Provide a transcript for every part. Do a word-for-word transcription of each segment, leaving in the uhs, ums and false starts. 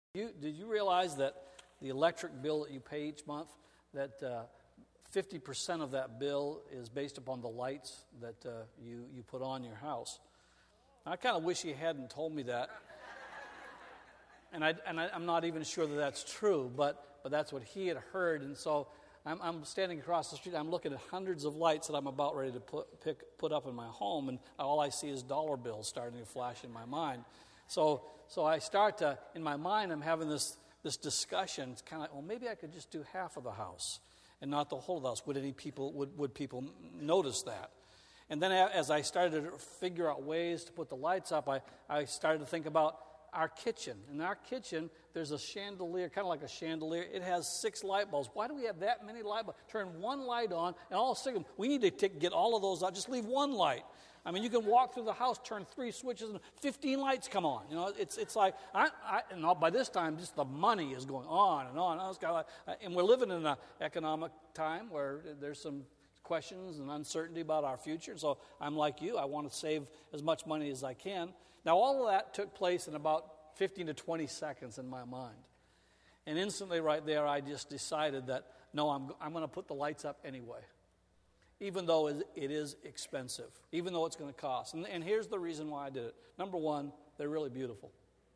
You, did you realize that the electric bill that you pay each month, that uh, fifty percent of that bill is based upon the lights that uh, you, you put on your house? I kind of wish he hadn't told me that. And, I, and I, I'm not even sure that that's true, but, but that's what he had heard. And so I'm, I'm standing across the street. I'm looking at hundreds of lights that I'm about ready to put, pick, put up in my home, and all I see is dollar bills starting to flash in my mind. So so I start to, in my mind, I'm having this, this discussion. It's kind of like, well, maybe I could just do half of the house and not the whole of the house. Would any people, would, would people notice that? And then as I started to figure out ways to put the lights up, I, I started to think about our kitchen. In our kitchen, there's a chandelier, kind of like a chandelier. It has six light bulbs. Why do we have that many light bulbs? Turn one light on, and all six of them. We need to take, get all of those out. Just leave one light. I mean, you can walk through the house, turn three switches, and fifteen lights come on. You know, it's it's like, I, I, and all, by this time, just the money is going on and on. And, I was kind of like, and we're living in an economic time where there's some questions and uncertainty about our future. So I'm like you. I want to save as much money as I can. Now, all of that took place in about fifteen to twenty seconds in my mind. And instantly right there, I just decided that, no, I'm, I'm going to put the lights up anyway, even though it is expensive, even though it's going to cost. And, and here's the reason why I did it. Number one, they're really beautiful.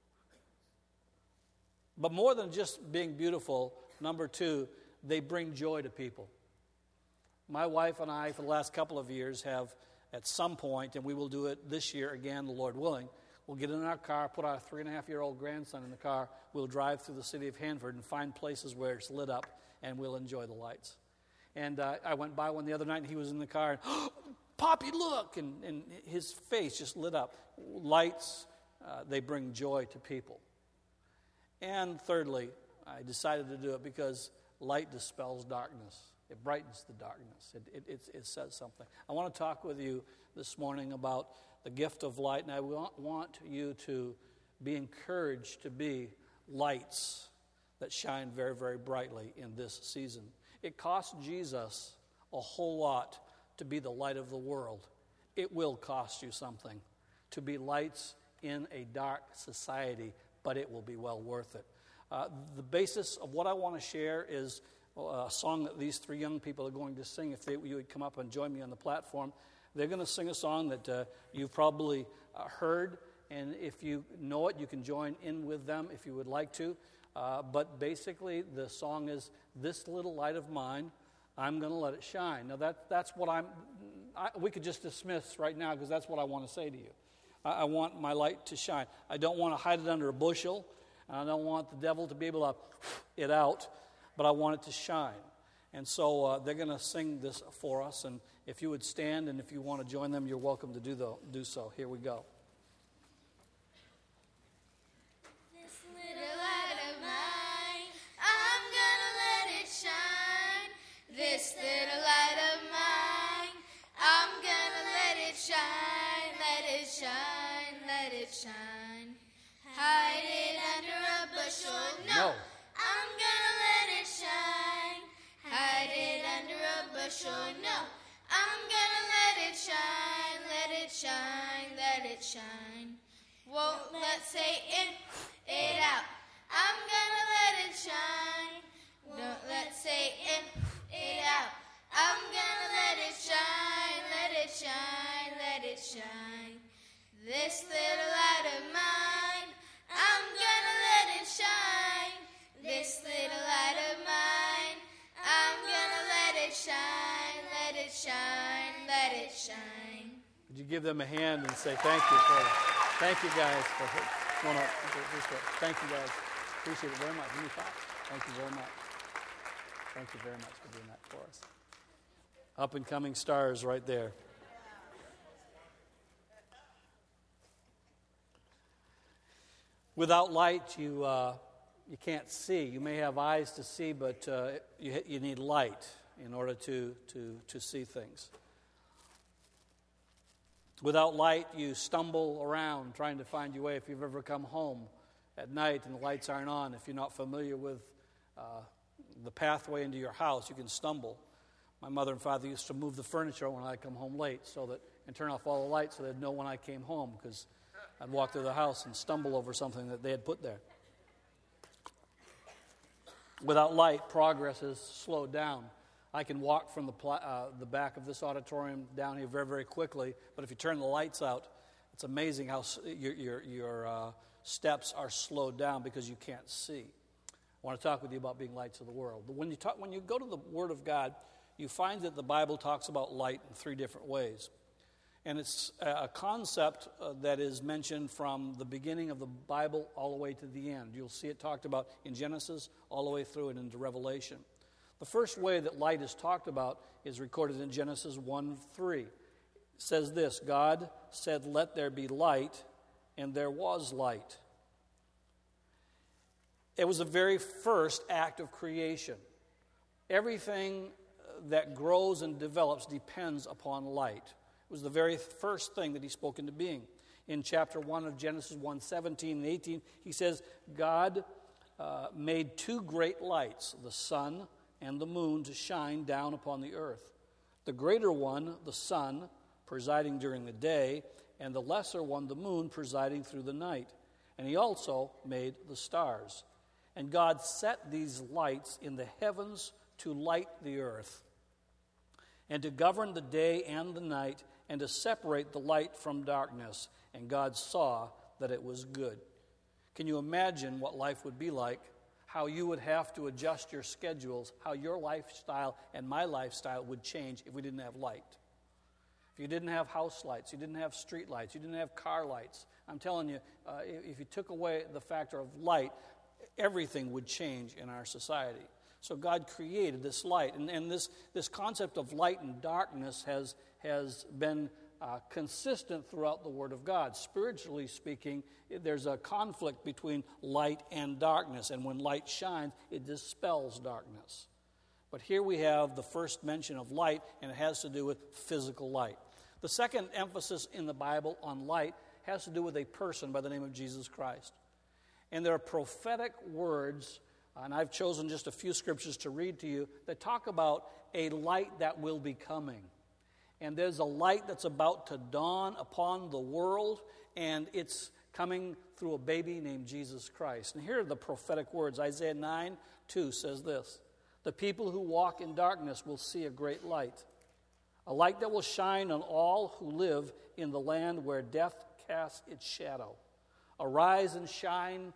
But more than just being beautiful, number two, they bring joy to people. My wife and I, for the last couple of years, have at some point, and we will do it this year again, the Lord willing, we'll get in our car, put our three-and-a-half-year-old grandson in the car, we'll drive through the city of Hanford and find places where it's lit up, and we'll enjoy the lights. And uh, I went by one the other night, and he was in the car, and, oh, Poppy, look! And, and his face just lit up. Lights, uh, they bring joy to people. And thirdly, I decided to do it because light dispels darkness. It brightens the darkness. It, it, it, it says something. I want to talk with you this morning about the gift of light, and I want, want you to be encouraged to be lights that shine very, very brightly in this season. It cost Jesus a whole lot to be the light of the world. It will cost you something to be lights in a dark society, but it will be well worth it. Uh, the basis of what I want to share is a song that these three young people are going to sing. If they, you would come up and join me on the platform, they're going to sing a song that uh, you've probably uh, heard, and if you know it, you can join in with them if you would like to. Uh, but basically, the song is, "This little light of mine, I'm going to let it shine." Now, that, that's what I'm, I, we could just dismiss right now because that's what I want to say to you. I, I want my light to shine. I don't want to hide it under a bushel, and I don't want the devil to be able to it out, but I want it to shine. And so uh, they're going to sing this for us, and if you would stand, and if you want to join them, you're welcome to do, the, do so. Here we go. This little light of mine, I'm gonna let it shine, let it shine, let it shine. Hide it under a bushel, no. no. I'm gonna let it shine. Hide it under a bushel, no. I'm gonna let it shine, let it shine, let it shine. Won't let Satan it out. I'm gonna let it shine. Don't let Satan it out. I'm gonna let it shine, let it shine, let it shine. This little light of mine, I'm gonna let it shine. This little light of mine, I'm gonna let it shine, let it shine, let it shine. Would you give them a hand and say thank you for it? Thank you guys for one up. Thank you guys. Appreciate it very much. Give me five. Thank you very much. Thank you very much for doing that for us. Up and coming stars right there. Without light, you uh, you can't see. You may have eyes to see, but uh, you you need light in order to to to see things. Without light, you stumble around trying to find your way. If you've ever come home at night and the lights aren't on, if you're not familiar with uh, the pathway into your house, you can stumble. My mother and father used to move the furniture when I come home late, so that and turn off all the lights so they'd know when I came home, because I'd walk through the house and stumble over something that they had put there. Without light, progress is slowed down. I can walk from the, pl- uh, the back of this auditorium down here very, very quickly, but if you turn the lights out, it's amazing how s- your, your, your uh, steps are slowed down because you can't see. I want to talk with you about being lights of the world. When you, talk, when you go to the Word of God, you find that the Bible talks about light in three different ways. And it's a concept uh, that is mentioned from the beginning of the Bible all the way to the end. You'll see it talked about in Genesis all the way through and into Revelation. The first way that light is talked about is recorded in Genesis one three. It says this, God said, "Let there be light," and there was light. It was the very first act of creation. Everything that grows and develops depends upon light. It was the very first thing that he spoke into being. In chapter one of Genesis one seventeen and eighteen, he says, God uh, made two great lights, the sun and the moon, to shine down upon the earth. The greater one, the sun, presiding during the day, and the lesser one, the moon, presiding through the night. And he also made the stars. And God set these lights in the heavens to light the earth, and to govern the day and the night, and to separate the light from darkness. And God saw that it was good. Can you imagine what life would be like? How you would have to adjust your schedules, how your lifestyle and my lifestyle would change if we didn't have light. If you didn't have house lights, you didn't have street lights, you didn't have car lights. I'm telling you, uh, if you took away the factor of light, everything would change in our society. So God created this light, and, and this, this concept of light and darkness has, has been uh, consistent throughout the Word of God. Spiritually speaking, there's a conflict between light and darkness, and when light shines, it dispels darkness. But here we have the first mention of light, and it has to do with physical light. The second emphasis in the Bible on light has to do with a person by the name of Jesus Christ. And there are prophetic words, and I've chosen just a few scriptures to read to you, that talk about a light that will be coming. And there's a light that's about to dawn upon the world, and it's coming through a baby named Jesus Christ. And here are the prophetic words. Isaiah nine two says this, "The people who walk in darkness will see a great light, a light that will shine on all who live in the land where death casts its shadow. Arise and shine,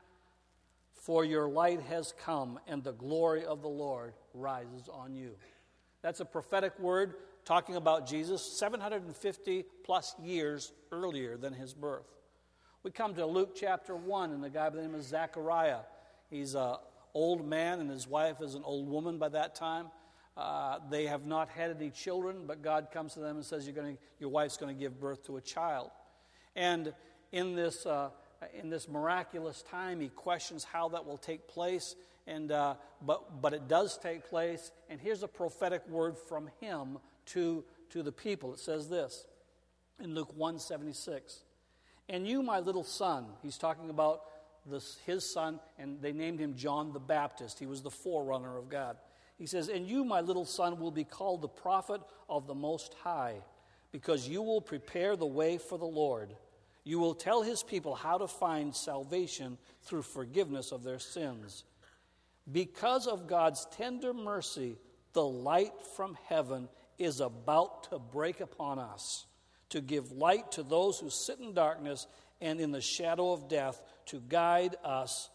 for your light has come, and the glory of the Lord rises on you." That's a prophetic word talking about Jesus seven hundred fifty plus years earlier than his birth. We come to Luke chapter one, and the guy by the name of Zechariah. He's an old man, and his wife is an old woman by that time. Uh, they have not had any children, but God comes to them and says, You're going to, your wife's going to give birth to a child. And in this uh, in this miraculous time, he questions how that will take place, and uh, but but it does take place. And here's a prophetic word from him to to the people. It says this in Luke one seventy-six. "And you, my little son," he's talking about this, his son, and they named him John the Baptist. He was the forerunner of God. He says, "And you, my little son, will be called the prophet of the Most High, because you will prepare the way for the Lord. You will tell his people how to find salvation through forgiveness of their sins. Because of God's tender mercy, the light from heaven is about to break upon us, to give light to those who sit in darkness and in the shadow of death, to guide us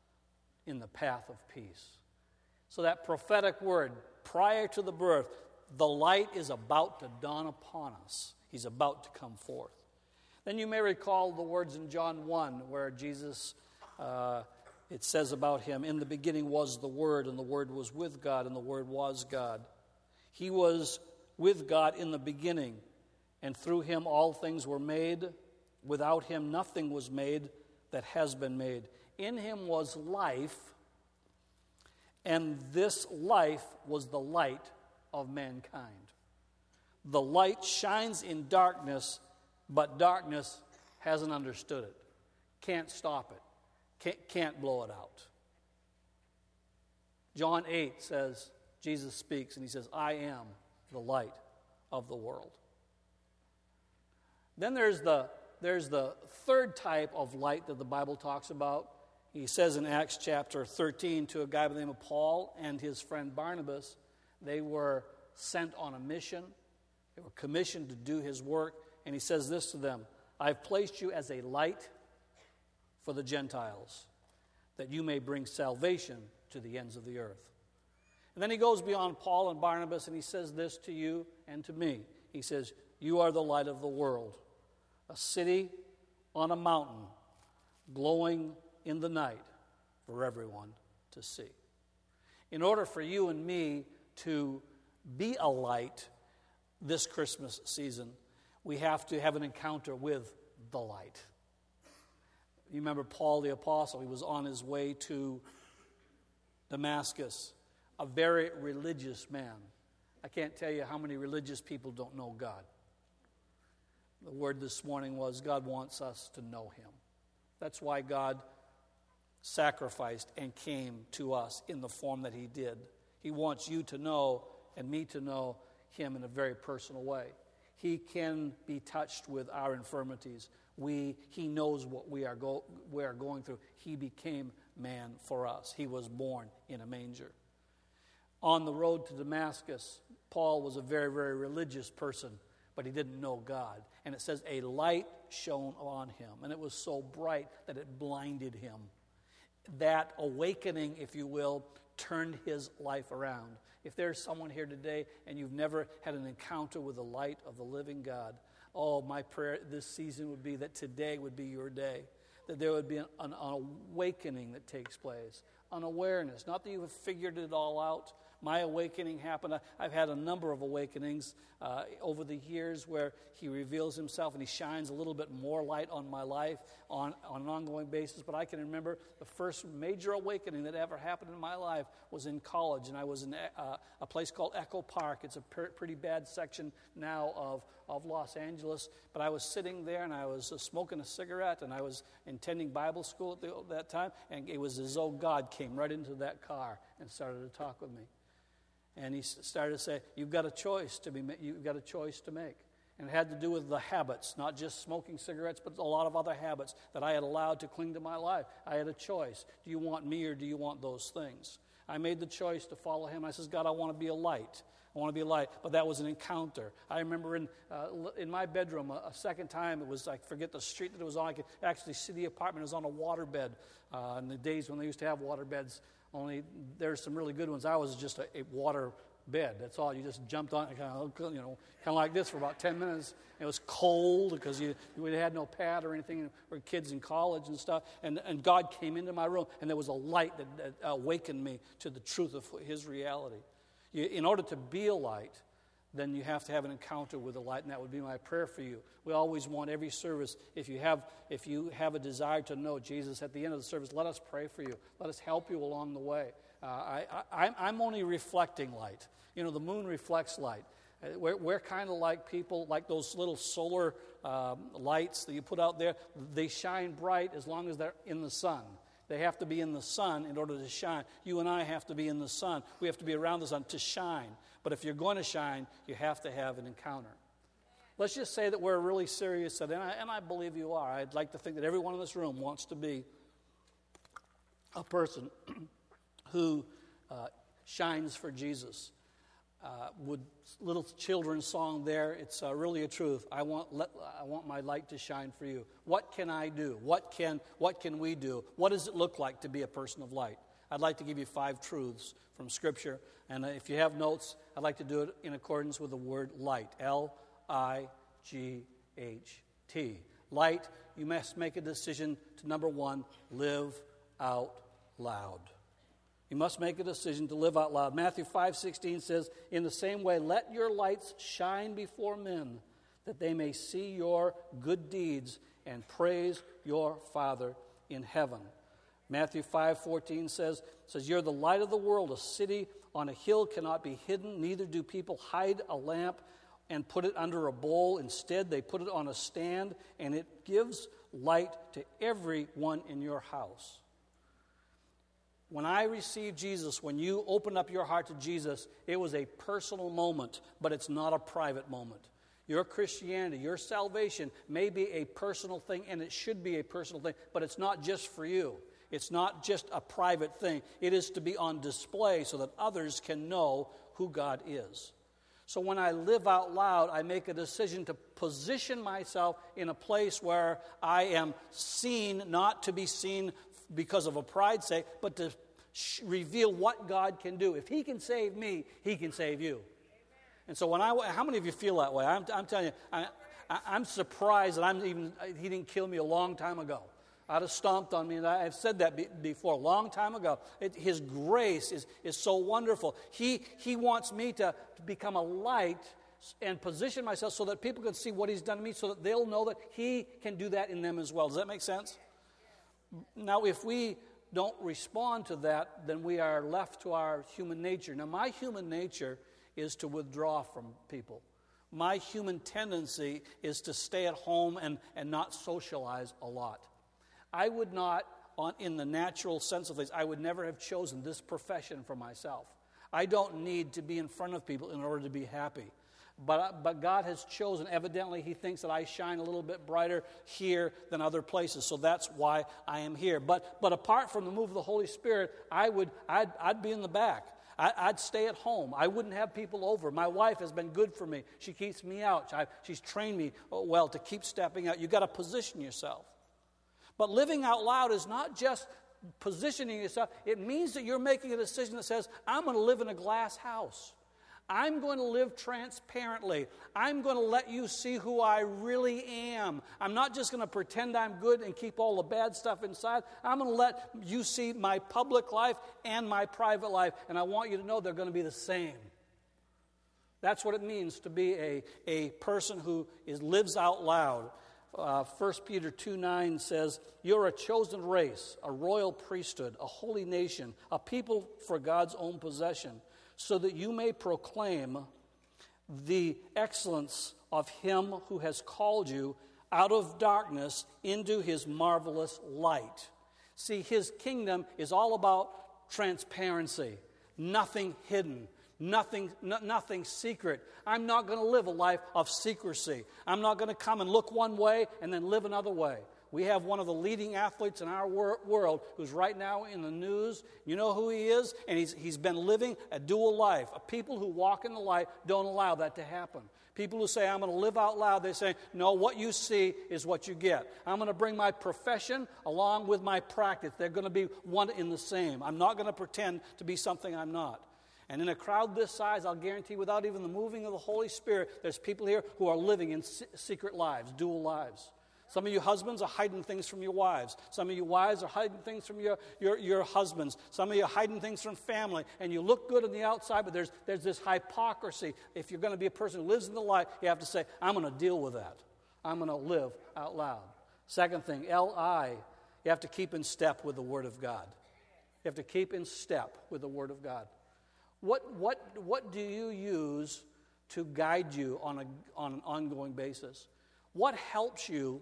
in the path of peace." So that prophetic word, prior to the birth, the light is about to dawn upon us. He's about to come forth. Then you may recall the words in John one, where Jesus, uh, it says about him, "In the beginning was the Word, and the Word was with God, and the Word was God. He was with God in the beginning, and through him all things were made. Without him nothing was made that has been made. In him was life, and this life was the light of mankind. The light shines in darkness, but darkness hasn't understood it, can't stop it, can't, can't blow it out." John eight says, Jesus speaks, and he says, "I am the light of the world." Then there's the, there's the third type of light that the Bible talks about. He says in Acts chapter thirteen to a guy by the name of Paul and his friend Barnabas, they were sent on a mission. They were commissioned to do his work. And he says this to them, I've placed you as a light for the Gentiles, that you may bring salvation to the ends of the earth. And then he goes beyond Paul and Barnabas and he says this to you and to me. He says, you are the light of the world, a city on a mountain, glowing in the night for everyone to see. In order for you and me to be a light this Christmas season, we have to have an encounter with the light. You remember Paul the Apostle, he was on his way to Damascus, a very religious man. I can't tell you how many religious people don't know God. The word this morning was God wants us to know him. That's why God sacrificed and came to us in the form that he did. He wants you to know and me to know him in a very personal way. He can be touched with our infirmities. We, he knows what we are, go, we are going through. He became man for us. He was born in a manger. On the road to Damascus, Paul was a very, very religious person, but he didn't know God. And it says a light shone on him, and it was so bright that it blinded him. That awakening, if you will, turned his life around. If there's someone here today and you've never had an encounter with the light of the living God, oh, my prayer this season would be that today would be your day, that there would be an, an, an awakening that takes place, an awareness. Not that you have figured it all out. My awakening happened. I, I've had a number of awakenings uh, over the years where he reveals himself and he shines a little bit more light on my life on, on an ongoing basis. But I can remember the first major awakening that ever happened in my life was in college. And I was in uh, a place called Echo Park. It's a per- pretty bad section now of, of Los Angeles. But I was sitting there and I was uh, smoking a cigarette and I was attending Bible school at the, that time. And it was as though God came right into that car and started to talk with me. And he started to say, you've got a choice to be, you've got a choice to make. And it had to do with the habits, not just smoking cigarettes, but a lot of other habits that I had allowed to cling to my life. I had a choice. Do you want me or do you want those things? I made the choice to follow him. I says, God, I want to be a light. I want to be a light. But that was an encounter. I remember in uh, in my bedroom a, a second time, it was, I forget the street that it was on. I could actually see the apartment. It was on a waterbed. Uh, in the days when they used to have waterbeds, only there's some really good ones. I was just a, a water bed. That's all. You just jumped on it, kind of, you know, kind of like this for about ten minutes. It was cold because you we had no pad or anything. We were kids in college and stuff. And and God came into my room, and there was a light that, that awakened me to the truth of His reality. You, in order to be a light, then you have to have an encounter with the light, and that would be my prayer for you. We always want every service, if you have if you have a desire to know Jesus at the end of the service, let us pray for you. Let us help you along the way. Uh, I, I, I'm only reflecting light. You know, the moon reflects light. We're, we're kind of like people, like those little solar um, lights that you put out there. They shine bright as long as they're in the sun. They have to be in the sun in order to shine. You and I have to be in the sun. We have to be around the sun to shine. But if you're going to shine, you have to have an encounter. Let's just say that we're really serious, and I, and I believe you are. I'd like to think that everyone in this room wants to be a person who uh, shines for Jesus. Uh, with little children's song there, it's uh, really a truth. I want let, I want my light to shine for you. What can I do? What can what can we do? What does it look like to be a person of light? I'd like to give you five truths from Scripture, and if you have notes, I'd like to do it in accordance with the word light. L I G H T. Light. You must make a decision to, number one, live out loud. You must make a decision to live out loud. Matthew five sixteen says, in the same way, let your lights shine before men, that they may see your good deeds and praise your Father in heaven. Matthew five fourteen says, says, you're the light of the world. A city on a hill cannot be hidden, neither do people hide a lamp and put it under a bowl. Instead, they put it on a stand, and it gives light to everyone in your house. When I received Jesus, when you opened up your heart to Jesus, it was a personal moment, but it's not a private moment. Your Christianity, your salvation may be a personal thing, and it should be a personal thing, but it's not just for you. It's not just a private thing. It is to be on display so that others can know who God is. So when I live out loud, I make a decision to position myself in a place where I am seen, not to be seen because of a pride's sake, but to sh- reveal what God can do. If He can save me, He can save you. And so when I, how many of you feel that way? I'm, I'm telling you, I, I, I'm surprised that I'm even, He didn't kill me a long time ago. I'd have stomped on me, and I've said that be, before, a long time ago. It, his grace is, is so wonderful. He, he wants me to, to become a light and position myself so that people can see what He's done to me, so that they'll know that He can do that in them as well. Does that make sense? Now, if we don't respond to that, then we are left to our human nature. Now, my human nature is to withdraw from people. My human tendency is to stay at home and, and not socialize a lot. I would not, on, in the natural sense of things, I would never have chosen this profession for myself. I don't need to be in front of people in order to be happy. But, but God has chosen, evidently He thinks that I shine a little bit brighter here than other places. So that's why I am here. But but apart from the move of the Holy Spirit, I would, I'd, I'd be in the back. I, I'd stay at home. I wouldn't have people over. My wife has been good for me. She keeps me out. I, she's trained me well to keep stepping out. You've got to position yourself. But living out loud is not just positioning yourself. It means that you're making a decision that says, I'm going to live in a glass house. I'm going to live transparently. I'm going to let you see who I really am. I'm not just going to pretend I'm good and keep all the bad stuff inside. I'm going to let you see my public life and my private life, and I want you to know they're going to be the same. That's what it means to be a, a person who is lives out loud. Uh, First Peter two nine says, you're a chosen race, a royal priesthood, a holy nation, a people for God's own possession, so that you may proclaim the excellence of Him who has called you out of darkness into His marvelous light. See, His kingdom is all about transparency, nothing hidden. Nothing, no, nothing secret. I'm not going to live a life of secrecy. I'm not going to come and look one way and then live another way. We have one of the leading athletes in our wor- world who's right now in the news. You know who he is? And he's, he's been living a dual life. People who walk in the light don't allow that to happen. People who say, I'm going to live out loud, they say, no, what you see is what you get. I'm going to bring my profession along with my practice. They're going to be one in the same. I'm not going to pretend to be something I'm not. And in a crowd this size, I'll guarantee without even the moving of the Holy Spirit, there's people here who are living in secret lives, dual lives. Some of you husbands are hiding things from your wives. Some of you wives are hiding things from your, your, your husbands. Some of you are hiding things from family. And you look good on the outside, but there's, there's this hypocrisy. If you're going to be a person who lives in the light, you have to say, I'm going to deal with that. I'm going to live out loud. Second thing, L I, you have to keep in step with the Word of God. You have to keep in step with the Word of God. What, what, what do you use to guide you on, a, on an ongoing basis? What helps you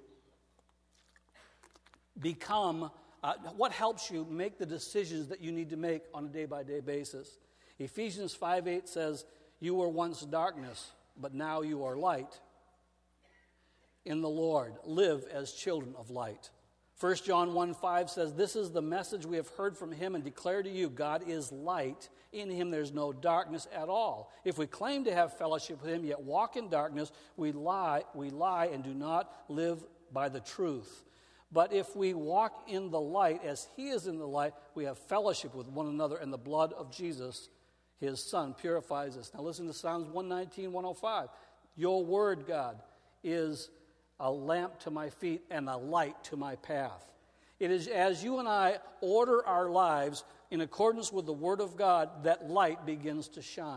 become, uh, what helps you make the decisions that you need to make on a day-by-day basis? Ephesians five eight says, you were once darkness, but now you are light in the Lord. Live as children of light. First John one five says, this is the message we have heard from Him and declare to you, God is light. In Him there's no darkness at all. If we claim to have fellowship with Him, yet walk in darkness, we lie, we lie and do not live by the truth. But if we walk in the light as He is in the light, we have fellowship with one another, and the blood of Jesus, His Son, purifies us. Now listen to Psalms one nineteen, one oh five. Your word, God, is a lamp to my feet and a light to my path. It is as you and I order our lives in accordance with the Word of God that light begins to shine.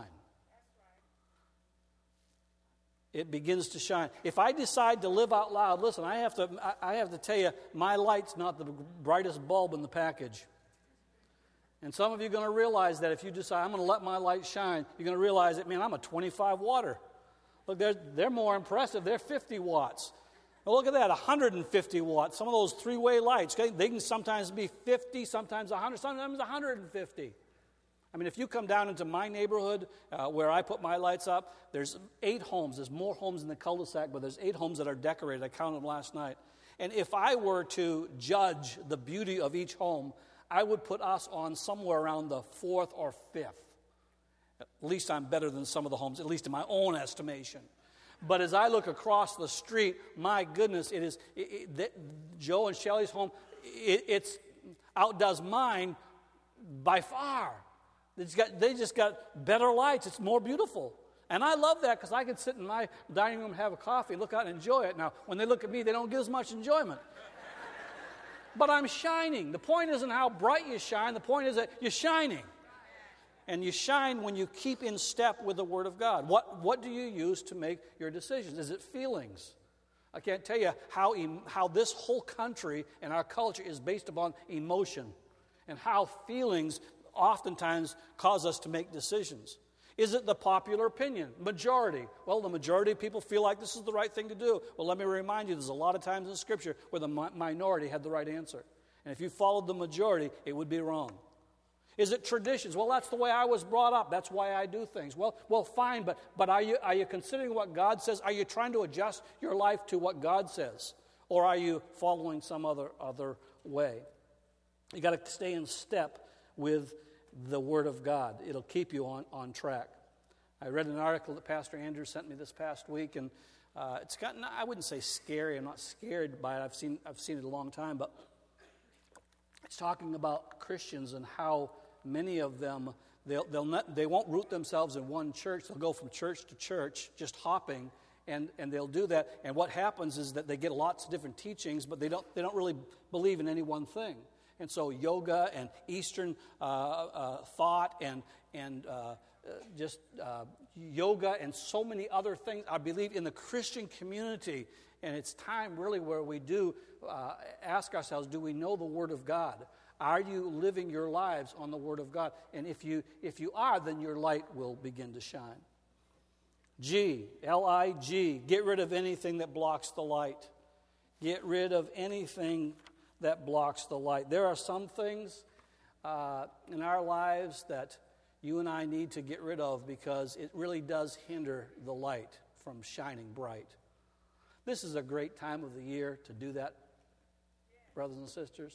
It begins to shine. If I decide to live out loud, listen, I have to I have to tell you, my light's not the brightest bulb in the package. And some of you are going to realize that if you decide, I'm going to let my light shine, you're going to realize that, man, I'm a twenty-five watter. Look, they're, they're more impressive. They're fifty watts. Now look at that, one hundred fifty watts. Some of those three-way lights, okay, they can sometimes be fifty, sometimes one hundred, sometimes one hundred fifty. I mean, if you come down into my neighborhood uh, where I put my lights up, there's eight homes. There's more homes in the cul-de-sac, but there's eight homes that are decorated. I counted them last night. And if I were to judge the beauty of each home, I would put us on somewhere around the fourth or fifth. At least I'm better than some of the homes, at least in my own estimation. But as I look across the street, my goodness, it is it, it, the, Joe and Shelley's home, it, it's outdoes mine by far. It's got, they just got better lights. It's more beautiful. And I love that because I can sit in my dining room and have a coffee, look out and enjoy it. Now, when they look at me, they don't get as much enjoyment. But I'm shining. The point isn't how bright you shine. The point is that you're shining. And you shine when you keep in step with the Word of God. What, what do you use to make your decisions? Is it feelings? I can't tell you how, em, how this whole country and our culture is based upon emotion and how feelings oftentimes cause us to make decisions. Is it the popular opinion? Majority. Well, the majority of people feel like this is the right thing to do. Well, let me remind you, there's a lot of times in Scripture where the mi- minority had the right answer. And if you followed the majority, it would be wrong. Is it traditions? Well, that's the way I was brought up. That's why I do things. Well, well, fine, but, but are you, are you considering what God says? Are you trying to adjust your life to what God says? Or are you following some other, other way? You got to stay in step with the Word of God. It'll keep you on, on track. I read an article that Pastor Andrew sent me this past week, and uh, it's gotten, I wouldn't say scary. I'm not scared by it. I've seen, I've seen it a long time, but it's talking about Christians and how many of them, they'll, they'll not, they won't root themselves in one church. They'll go from church to church, just hopping, and, and they'll do that. And what happens is that they get lots of different teachings, but they don't, they don't really believe in any one thing. And so yoga and Eastern uh, uh, thought and, and uh, uh, just uh, yoga and so many other things, I believe, in the Christian community. And it's time really where we do uh, ask ourselves, do we know the Word of God? Are you living your lives on the Word of God? And if you if you are, then your light will begin to shine. G, L I G, get rid of anything that blocks the light. Get rid of anything that blocks the light. There are some things uh, in our lives that you and I need to get rid of because it really does hinder the light from shining bright. This is a great time of the year to do that, brothers and sisters.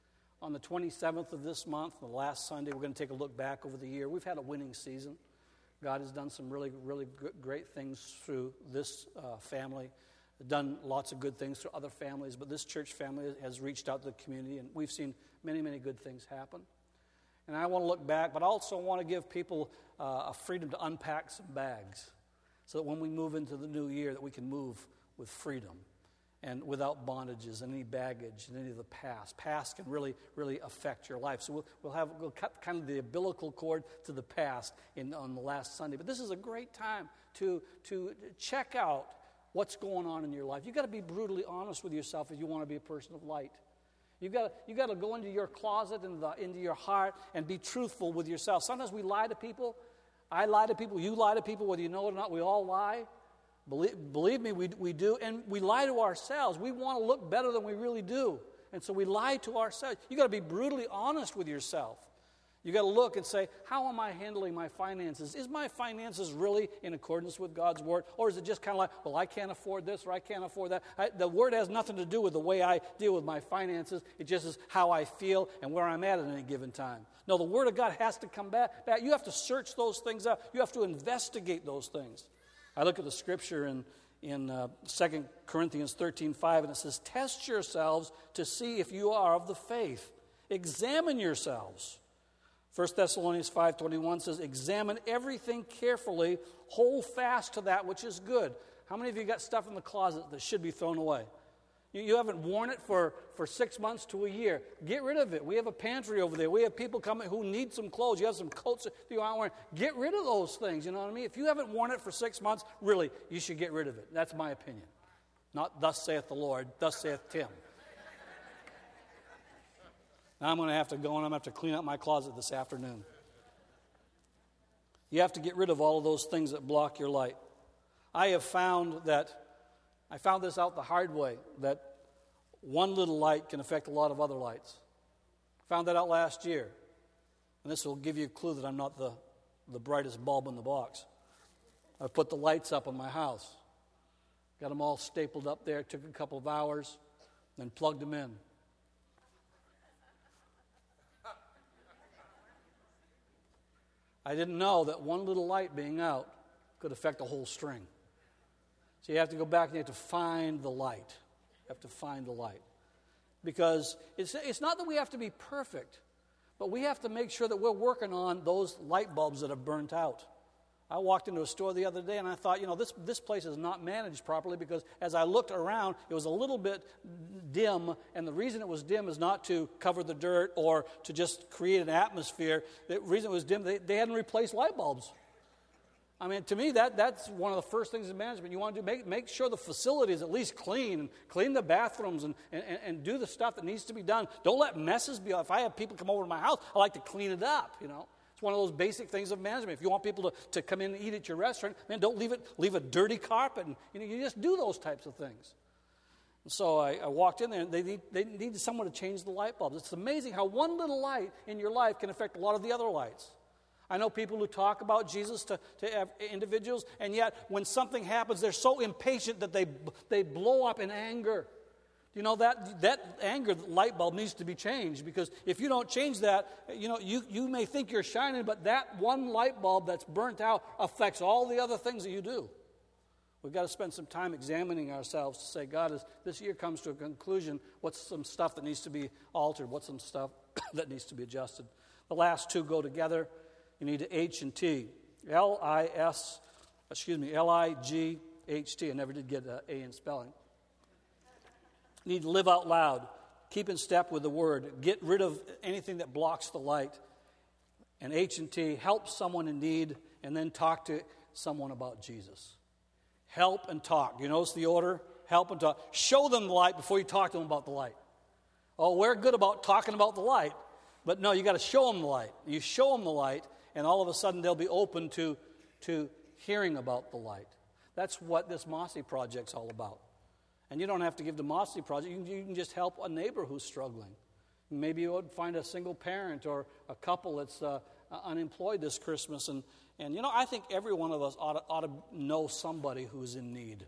On the twenty-seventh of this month, the last Sunday, we're going to take a look back over the year. We've had a winning season. God has done some really, really good, great things through this uh, family. Done lots of good things through other families, but this church family has reached out to the community, and we've seen many, many good things happen. And I want to look back, but I also want to give people uh, a freedom to unpack some bags so that when we move into the new year, that we can move with freedom and without bondages and any baggage and any of the past. Past can really, really affect your life. So we'll, we'll have we'll cut kind of the umbilical cord to the past in, on the last Sunday. But this is a great time to, to check out what's going on in your life. You've got to be brutally honest with yourself if you want to be a person of light. You've got to, you've got to go into your closet and into, into your heart and be truthful with yourself. Sometimes we lie to people. I lie to people. You lie to people, whether you know it or not. We all lie. Believe, believe me, we, we do. And we lie to ourselves. We want to look better than we really do. And so we lie to ourselves. You've got to be brutally honest with yourself. You've got to look and say, how am I handling my finances? Is my finances really in accordance with God's Word? Or is it just kind of like, well, I can't afford this or I can't afford that? I, the Word has nothing to do with the way I deal with my finances. It just is how I feel and where I'm at at any given time. No, the Word of God has to come back. back. You have to search those things out. You have to investigate those things. I look at the Scripture in, in uh, Second Corinthians thirteen five, and it says, test yourselves to see if you are of the faith. Examine yourselves. First Thessalonians five twenty-one says, examine everything carefully, hold fast to that which is good. How many of you got stuff in the closet that should be thrown away? You, you haven't worn it for, for six months to a year. Get rid of it. We have a pantry over there. We have people coming who need some clothes. You have some coats that you aren't wearing. Get rid of those things, you know what I mean? If you haven't worn it for six months, really, you should get rid of it. That's my opinion. Not thus saith the Lord, thus saith Tim. Now I'm going to have to go and I'm going to have to clean up my closet this afternoon. You have to get rid of all of those things that block your light. I have found that, I found this out the hard way, that one little light can affect a lot of other lights. I found that out last year. And this will give you a clue that I'm not the, the brightest bulb in the box. I put the lights up in my house. Got them all stapled up there. It took a couple of hours. then plugged them in. I didn't know that one little light being out could affect a whole string. So you have to go back and you have to find the light. You have to find the light. Because it's, it's not that we have to be perfect, but we have to make sure that we're working on those light bulbs that are burnt out. I walked into a store the other day and I thought, you know, this, this place is not managed properly, because as I looked around, it was a little bit dim, and the reason it was dim is not to cover the dirt or to just create an atmosphere. The reason it was dim, they, they hadn't replaced light bulbs. I mean, to me, that that's one of the first things in management. You want to do, make, make sure the facility is at least clean, and clean the bathrooms, and, and, and do the stuff that needs to be done. Don't let messes be. If I have people come over to my house, I like to clean it up, you know. It's one of those basic things of management. If you want people to, to come in and eat at your restaurant, man, don't leave it leave a dirty carpet. And, you know, you just do those types of things. And so I, I walked in there, and they need, they needed someone to change the light bulbs. It's amazing how one little light in your life can affect a lot of the other lights. I know people who talk about Jesus to, to individuals, and yet when something happens, they're so impatient that they they blow up in anger. You know, that that anger light bulb needs to be changed, because if you don't change that, you know, you, you may think you're shining, but that one light bulb that's burnt out affects all the other things that you do. We've got to spend some time examining ourselves to say, God, as this year comes to a conclusion, what's some stuff that needs to be altered? What's some stuff that needs to be adjusted? The last two go together. You need H and T. L I S, excuse me, L I G H T. I never did get an A in spelling. You need to live out loud. Keep in step with the Word. Get rid of anything that blocks the light. And H and T, help someone in need, and then talk to someone about Jesus. Help and talk. You notice the order? Help and talk. Show them the light before you talk to them about the light. Oh, we're good about talking about the light, but no, you got to show them the light. You show them the light, and all of a sudden they'll be open to, to hearing about the light. That's what this Mossy Project's all about. And you don't have to give the Mossy Project. You can, you can just help a neighbor who's struggling. Maybe you would find a single parent or a couple that's uh, unemployed this Christmas. And, and, you know, I think every one of us ought to, ought to know somebody who's in need.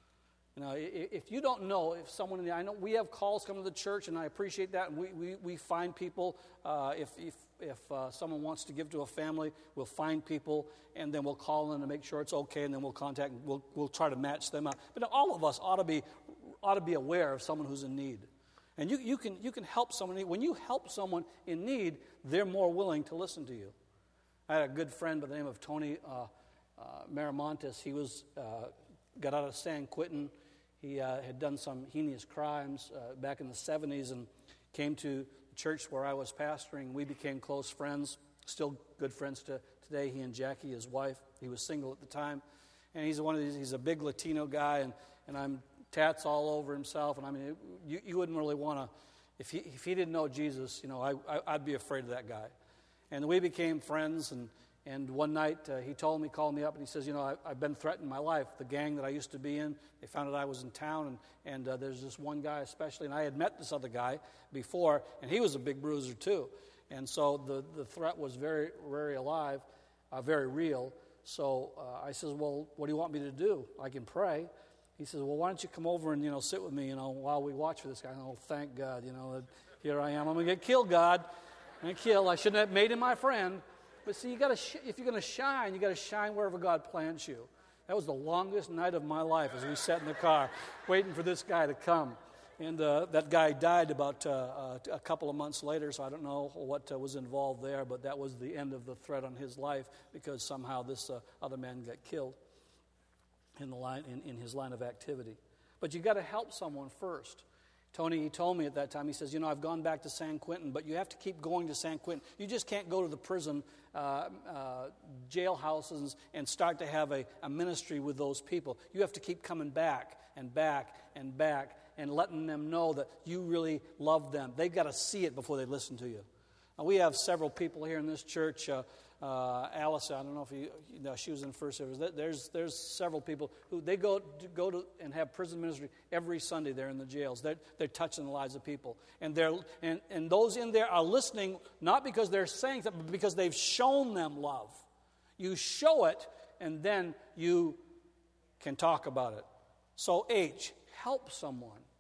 You know, if you don't know if someone in the, I know we have calls come to the church, and I appreciate that. And we, we, we find people, uh, if if, if uh, someone wants to give to a family, we'll find people, and then we'll call in to make sure it's okay, and then we'll contact, we'll we'll try to match them up. But all of us ought to be ought to be aware of someone who's in need. And you, you can you can help someone. When you help someone in need, they're more willing to listen to you. I had a good friend by the name of Tony uh, uh, Maramontes. He was uh, got out of San Quentin. He uh, had done some heinous crimes uh, back in the seventies, and came to the church where I was pastoring. We became close friends, still good friends to today. He and Jackie, his wife. He was single at the time, and he's one of these. He's a big Latino guy, and and I'm tats all over himself. And I mean, it, you you wouldn't really want to, if he if he didn't know Jesus, you know, I, I I'd be afraid of that guy. And we became friends, and. And one night, uh, he told me, called me up, and he says, you know, I, I've been threatened in my life. The gang that I used to be in, they found out I was in town, and, and uh, there's this one guy especially, and I had met this other guy before, and he was a big bruiser too. And so the, the threat was very, very alive, uh, very real. So uh, I says, well, what do you want me to do? I can pray. He says, well, why don't you come over and, you know, sit with me, you know, while we watch for this guy. Oh, thank God, you know, here I am. I'm going to get killed, God. I'm going to kill. I shouldn't have made him my friend. But see, you got to sh- if you're going to shine, you got to shine wherever God plants you. That was the longest night of my life as we sat in the car waiting for this guy to come. And uh, that guy died about uh, uh, a couple of months later, so I don't know what uh, was involved there, but that was the end of the threat on his life, because somehow this uh, other man got killed in the line in, in his line of activity. But you got to help someone first. Tony, he told me at that time, he says, you know, I've gone back to San Quentin, but you have to keep going to San Quentin. You just can't go to the prison uh, uh, jailhouses and start to have a, a ministry with those people. You have to keep coming back and back and back and letting them know that you really love them. They've got to see it before they listen to you. Now, we have several people here in this church. Uh, uh, Alice, I don't know if you, you know, she was in first service. There's there's several people who they go to, go to and have prison ministry every Sunday. They're in the jails. They're they're touching the lives of people, and they're and, and those in there are listening not because they're saying something, but because they've shown them love. You show it, and then you can talk about it. So H, help someone.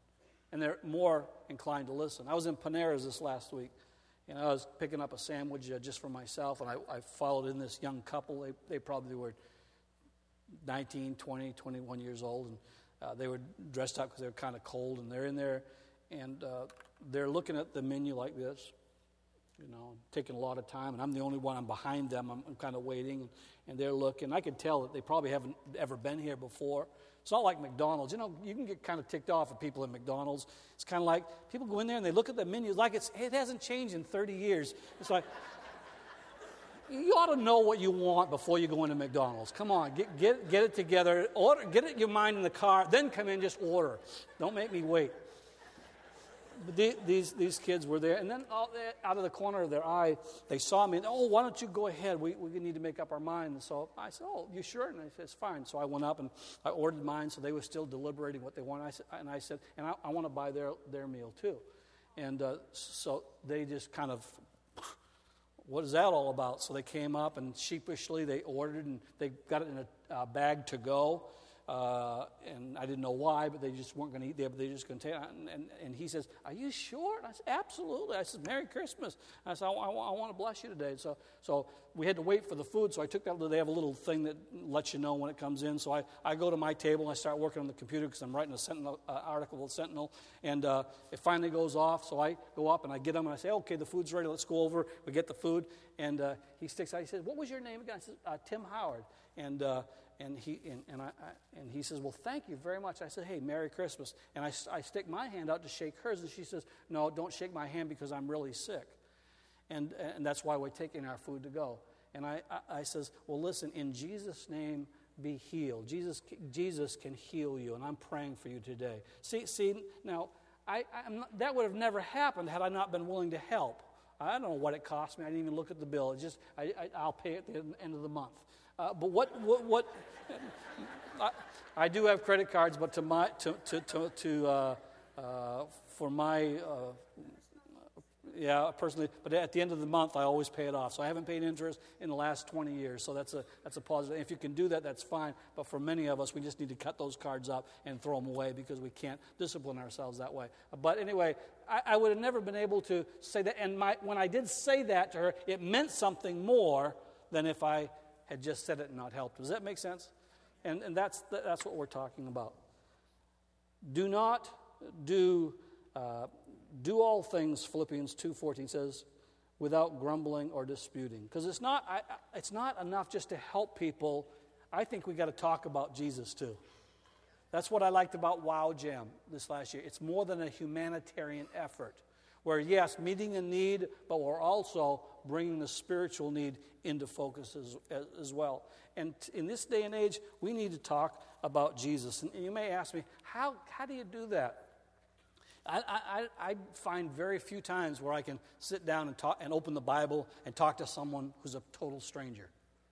And they're more inclined to listen. I was in Panera's this last week, and I was picking up a sandwich uh, just for myself, and I, I followed in this young couple. They, they probably were nineteen, twenty, twenty-one years old, and uh, they were dressed up because they were kind of cold, and they're in there, and uh, they're looking at the menu like this, you know, taking a lot of time, and I'm the only one. I'm behind them. I'm, I'm kind of waiting, and, and they're looking. I could tell that they probably haven't ever been here before. It's not like McDonald's. You know, you can get kind of ticked off at people at McDonald's. It's kind of like people go in there and they look at the menu like it's, it hasn't changed in thirty years. It's like, you ought to know what you want before you go into McDonald's. Come on, get get get it together. Order, get it your mind in the car, then come in, just order. Don't make me wait. But the, these these kids were there, and then out, out of the corner of their eye, they saw me. And, oh, why don't you go ahead? We we need to make up our mind. And so I said, oh, you sure? And I said, it's fine. So I went up and I ordered mine. So they were still deliberating what they wanted. I said, and I said, and I, I want to buy their their meal too. And uh, so they just kind of, what is that all about? So they came up and sheepishly they ordered, and they got it in a uh, bag to go. Uh, and I didn't know why, but they just weren't going to eat there, but they were just going to take it. And, and, and he says, are you sure? And I said, absolutely. I said, Merry Christmas. And I said, I, I, I want to bless you today. So so we had to wait for the food, so I took that. They have a little thing that lets you know when it comes in. So I, I go to my table, and I start working on the computer because I'm writing a Sentinel uh, article with Sentinel. And uh, it finally goes off, so I go up, and I get them, and I say, okay, the food's ready. Let's go over. We get the food. And uh, he sticks out. He says, what was your name again? I said, uh, Tim Howard. And uh, and he and, and I, I and he says, well, thank you very much. I said, hey, Merry Christmas. And I, I stick my hand out to shake hers, and she says, no, don't shake my hand because I'm really sick. And and that's why we're taking our food to go. And I, I, I says, well, listen, in Jesus' name, be healed. Jesus Jesus can heal you, and I'm praying for you today. See, see now, I I'm not, that would have never happened had I not been willing to help. I don't know what it cost me. I didn't even look at the bill. It just I, I, I'll pay it at the end of the month. Uh, but what what, what I, I do have credit cards, but to my to to to, to uh, uh, for my uh, yeah personally. But at the end of the month, I always pay it off. So I haven't paid interest in the last twenty years. So that's a that's a positive. If you can do that, that's fine. But for many of us, we just need to cut those cards up and throw them away because we can't discipline ourselves that way. But anyway, I, I would have never been able to say that. And my when I did say that to her, it meant something more than if I had just said it and not helped. Does that make sense? And and that's that's what we're talking about. Do not do uh, do all things. Philippians two fourteen says, without grumbling or disputing. Because it's not I, it's not enough just to help people. I think we got to talk about Jesus too. That's what I liked about Wow Jam this last year. It's more than a humanitarian effort. Where, yes, meeting a need, but we're also bringing the spiritual need into focus as, as, as well. And t- in this day and age, we need to talk about Jesus. And you may ask me, how, how do you do that? I, I, I find very few times where I can sit down and talk and open the Bible and talk to someone who's a total stranger.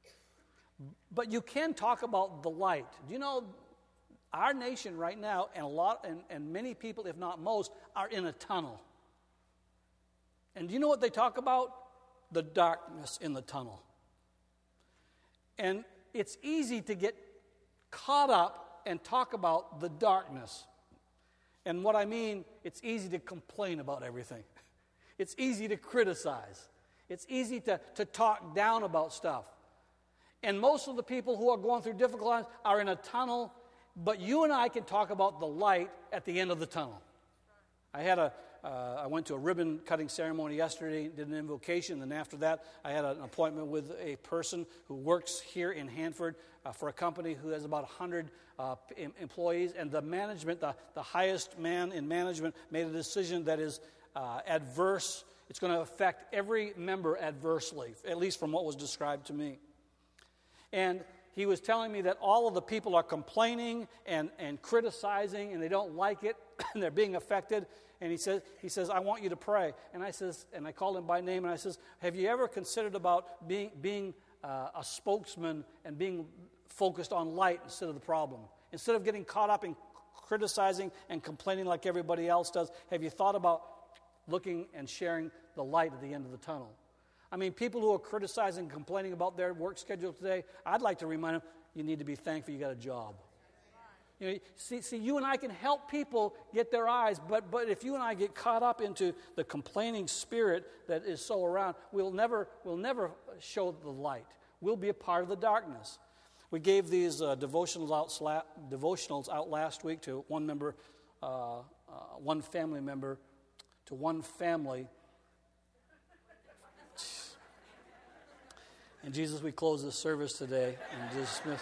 But you can talk about the light. Do you know, our nation right now, and a lot, and, and many people, if not most, are in a tunnel. And do you know what they talk about? The darkness in the tunnel. And it's easy to get caught up and talk about the darkness. And what I mean, it's easy to complain about everything. It's easy to criticize. It's easy to, to talk down about stuff. And most of the people who are going through difficult times are in a tunnel, but you and I can talk about the light at the end of the tunnel. I had a Uh, I went to a ribbon cutting ceremony yesterday, did an invocation, and after that I had an appointment with a person who works here in Hanford uh, for a company who has about one hundred uh, em- employees, and the management, the, the highest man in management, made a decision that is uh, adverse. It's going to affect every member adversely, at least from what was described to me. And he was telling me that all of the people are complaining and, and criticizing, and they don't like it, and they're being affected. And he says, he says, I want you to pray. And I says, and I called him by name, and I says, have you ever considered about being being uh, a spokesman and being focused on light instead of the problem? Instead of getting caught up in criticizing and complaining like everybody else does, have you thought about looking and sharing the light at the end of the tunnel? I mean, people who are criticizing and complaining about their work schedule today, I'd like to remind them, you need to be thankful you got a job. You know, see, see, you and I can help people get their eyes, but, but if you and I get caught up into the complaining spirit that is so around, we'll never, we'll never show the light. We'll be a part of the darkness. We gave these uh, devotionals, out sla- devotionals out last week to one member, uh, uh, one family member, to one family. And Jesus, we close this service today and dismiss.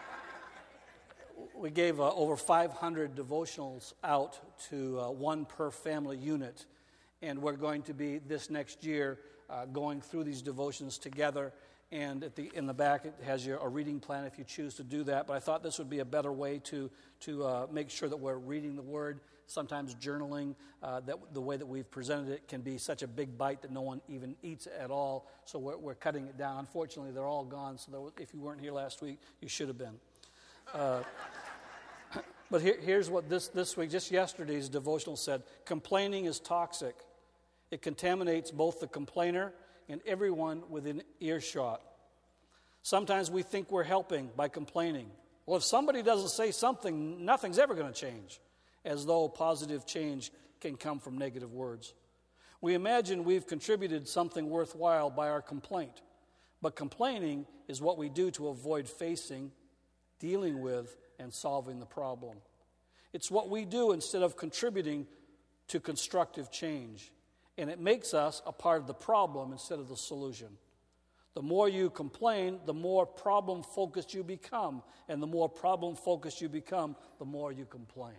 We gave uh, over five hundred devotionals out to uh, one per family unit. And we're going to be, this next year, uh, going through these devotions together. And at the in the back, it has your a reading plan if you choose to do that. But I thought this would be a better way to, to uh, make sure that we're reading the Word. Sometimes journaling, uh, that the way that we've presented it can be such a big bite that no one even eats at all. So we're, we're cutting it down. Unfortunately, they're all gone. So there, if you weren't here last week, you should have been. Uh, but here, here's what this, this week, just yesterday's devotional said. Complaining is toxic. It contaminates both the complainer and everyone within earshot. Sometimes we think we're helping by complaining. Well, if somebody doesn't say something, nothing's ever going to change, as though positive change can come from negative words. We imagine we've contributed something worthwhile by our complaint, but complaining is what we do to avoid facing, dealing with, and solving the problem. It's what we do instead of contributing to constructive change, and it makes us a part of the problem instead of the solution. The more you complain, the more problem-focused you become, and the more problem-focused you become, the more you complain.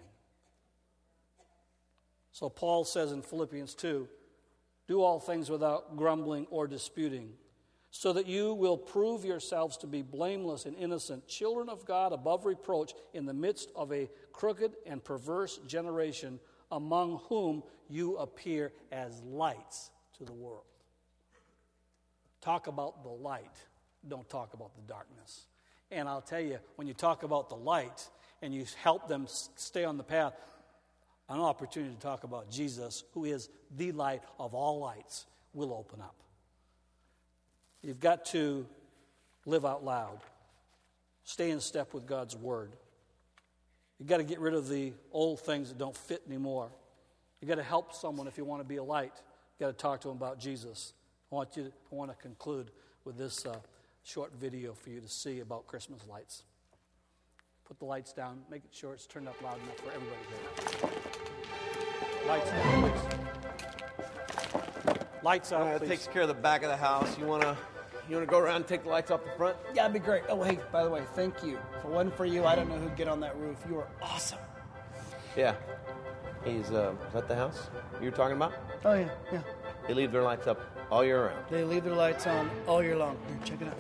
So Paul says in Philippians two, do all things without grumbling or disputing, so that you will prove yourselves to be blameless and innocent, children of God above reproach in the midst of a crooked and perverse generation, among whom you appear as lights to the world. Talk about the light, don't talk about the darkness. And I'll tell you, when you talk about the light and you help them stay on the path, an opportunity to talk about Jesus, who is the light of all lights, will open up. You've got to live out loud. Stay in step with God's Word. You've got to get rid of the old things that don't fit anymore. You've got to help someone if you want to be a light. You've got to talk to them about Jesus. I want you to, I want to conclude with this uh, short video for you to see about Christmas lights. Put the lights down. Make it sure it's turned up loud enough for everybody to hear. Lights down, please. Lights out, uh, please. It takes care of the back of the house. You want to you wanna go around and take the lights off the front? Yeah, that'd be great. Oh, hey, by the way, thank you. If it wasn't for you, I don't know who'd get on that roof. You are awesome. Yeah. He's, uh, is that the house you were talking about? Oh, yeah, yeah. They leave their lights up all year round. They leave their lights on all year long. Here, check it out.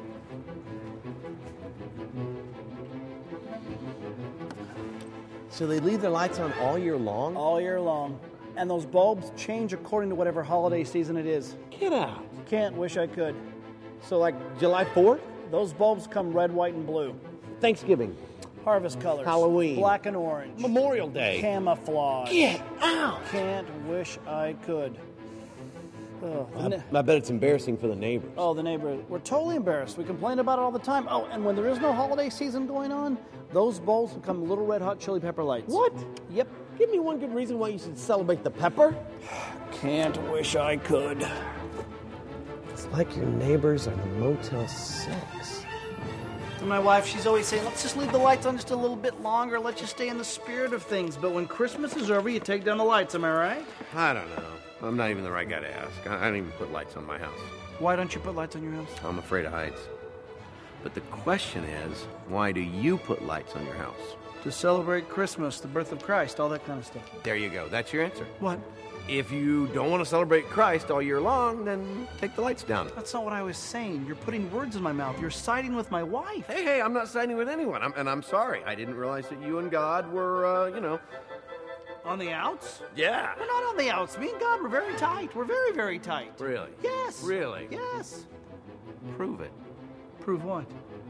So they leave their lights on all year long? All year long. And those bulbs change according to whatever holiday season it is. Get out. Can't, wish I could. So like July fourth? Those bulbs come red, white, and blue. Thanksgiving. Harvest colors. Halloween. Black and orange. Memorial Day. Camouflage. Get out. Can't, wish I could. Oh, I, I bet it's embarrassing for the neighbors. Oh, the neighbors. We're totally embarrassed. We complain about it all the time. Oh, and when there is no holiday season going on, those bulbs become little red hot chili pepper lights. What? Yep. Give me one good reason why you should celebrate the pepper. Can't, wish I could. It's like your neighbors are the Motel six. And my wife, she's always saying, let's just leave the lights on just a little bit longer. Let's just stay in the spirit of things. But when Christmas is over, you take down the lights. Am I right? I don't know. I'm not even the right guy to ask. I don't even put lights on my house. Why don't you put lights on your house? I'm afraid of heights. But the question is, why do you put lights on your house? To celebrate Christmas, the birth of Christ, all that kind of stuff. There you go. That's your answer. What? If you don't want to celebrate Christ all year long, then take the lights down. That's not what I was saying. You're putting words in my mouth. You're siding with my wife. Hey, hey, I'm not siding with anyone. I'm, and I'm sorry. I didn't realize that you and God were, uh, you know... On the outs? Yeah. We're not on the outs. Me and God, we're very tight. We're very, very tight. Really? Yes. Really? Yes. Prove it. Prove what?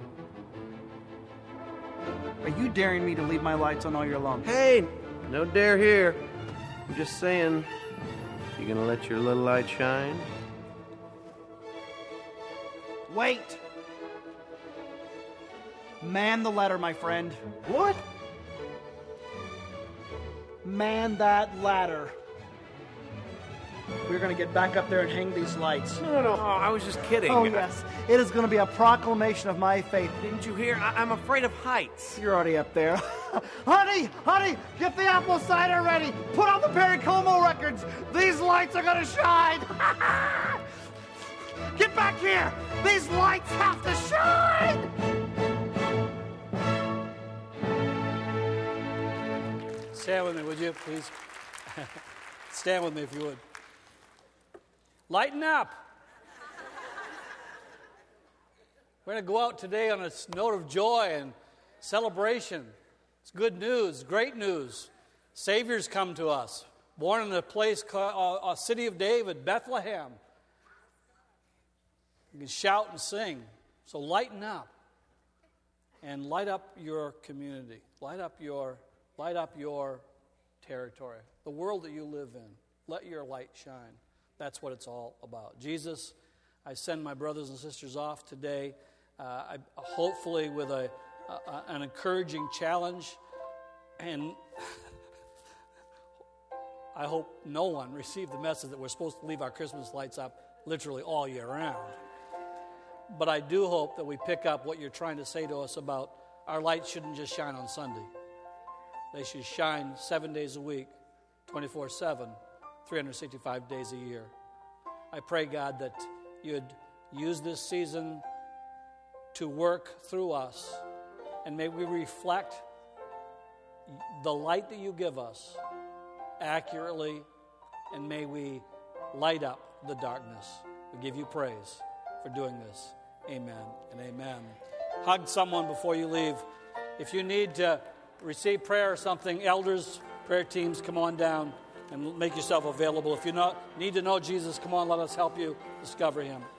Are you daring me to leave my lights on all year long? Hey, no dare here. I'm just saying, you gonna let your little light shine? Wait. Man the letter, my friend. What? man that ladder. We're going to get back up there and hang these lights. No, no, no. Oh, I was just kidding. Oh, yes. It is going to be a proclamation of my faith. Didn't you hear? I- I'm afraid of heights. You're already up there. Honey, honey, get the apple cider ready. Put on the Perry Como records. These lights are going to shine. Get back here. These lights have to shine. Stand with me, would you, please? Stand with me if you would. Lighten up. We're going to go out today on a note of joy and celebration. It's good news, great news. Savior's come to us, born in a place called a city of David, Bethlehem. You can shout and sing. So lighten up and light up your community. Light up your, light up your territory, the world that you live in. Let your light shine. That's what it's all about. Jesus, I send my brothers and sisters off today, uh, I, hopefully with a, a an encouraging challenge, and I hope no one received the message that we're supposed to leave our Christmas lights up literally all year round. But I do hope that we pick up what you're trying to say to us about our lights shouldn't just shine on Sunday. They should shine seven days a week, twenty-four seven. three hundred sixty-five days a year. I pray, God, that you'd use this season to work through us, and may we reflect the light that you give us accurately, and may we light up the darkness. We give you praise for doing this. Amen and amen. Hug someone before you leave. If you need to receive prayer or something, elders, prayer teams, come on down and make yourself available. If you not, need to know Jesus, come on, let us help you discover him.